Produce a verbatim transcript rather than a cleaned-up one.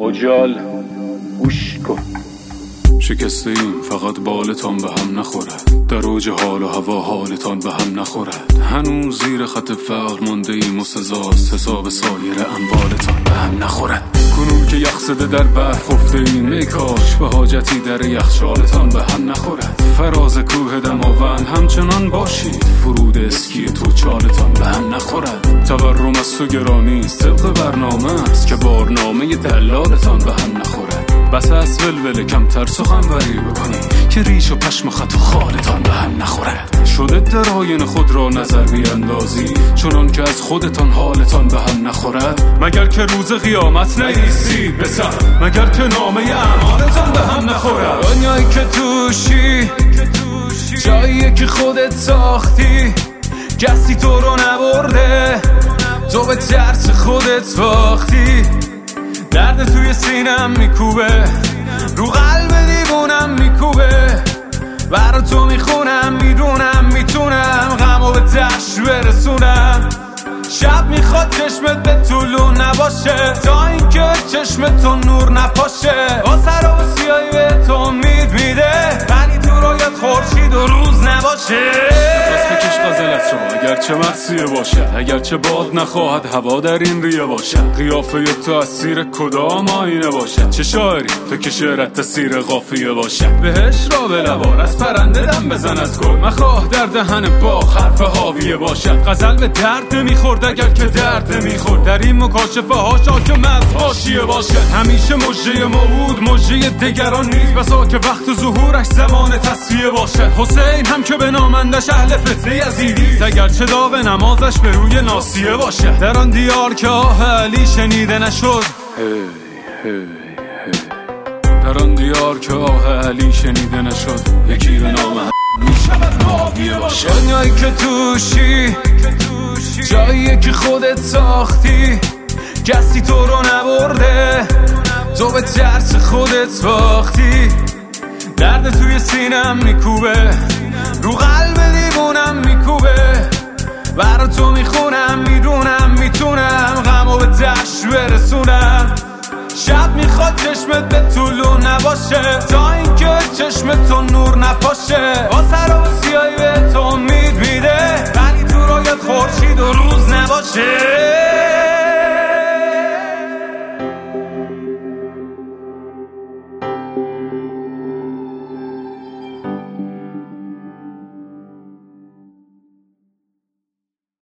اوجال گوش کن. شکسته ایم فقط بالتان به هم نخورد، در اوج حال و هوا حالتان به هم نخورد. هنوز زیر خط فقر مانده ایم و سزاست حساب سایر اموالتان به هم نخورد. کنون که یخ زده در برف خفته ایم، ای کاش به حاجتی در یخچالتان به هم نخورد. فراز کوه دماوند همچنان باشید، فرود اسکی تو چالتان به هم نخورد. تورم از تو گرانی است طبق برنامه است که بارنامه دلالتان به هم نخورد. بس از ولوله کمتر سخنوری بکنی که ریش و پشم خط و خالتان به هم نخورد. شده در آینه خود را نظر بیاندازی چنان که از خودتان حالتان به هم نخورد. مگر که روز قیامت نیستی به سر، مگر که نامه اعمالتان به هم نخورد. دنیایی که توشی جاییه که خودت ساختی، کسی تو رو نبرده، تو به ترس خودت باختی. درد توی سینم میکوبه، رو قلب دیوونم میکوبه، برا تو میخونم میدونم میتونم غمو به دشت برسونم. شب میخواد چشمت به طولو نباشه تا اینکه چشمتو نور نپاشه. واسه رو سیایی به تو امید میده ولی تو رویت خورشید و روز نباشه. دست بکش غزلت را اگرچه مرسیه باشد، اگرچه باد نخواهد هوا در این ریه باشد. قیافه تو از سیر کدام آینه باشد، چه شاعری تو که شعرت تسیر قافیه باشد. بهش را به لبار از پرنده دم بزن از گل، مخواه در دهن با حرف حاویه باشد. غزل به درد نمیخورد اگر که درد نمیخورد، در این مکاشفه ها شاکم از حاشیه باشد. همیشه مژه موعود مژه دگران نیست، بسا که وقت ظهورش زمان تصفیه باشد. حسین هم که به نامندش اهل فتنه یزیدی، اگرچه داغ نمازش به روی ناسیه باشد. در آن دیار که آه علی شنیده نشد، hey, hey, hey. در آن دیار که آه علی شنیده نشد، یکی به نام میشود معاویه باشد. دنیایی که توشی جاییه که خودت ساختی، کسی تو رو نبرده، تو به ترس خودت باختی. درد توی سینم میکوبه، رو قلب دیوونم میکوبه، برا تو میخونم میدونم میتونم غمو به دشت برسونم. شب میخواد چشمت به طولو نباشه تا اینکه چشمتو نور نپاشه.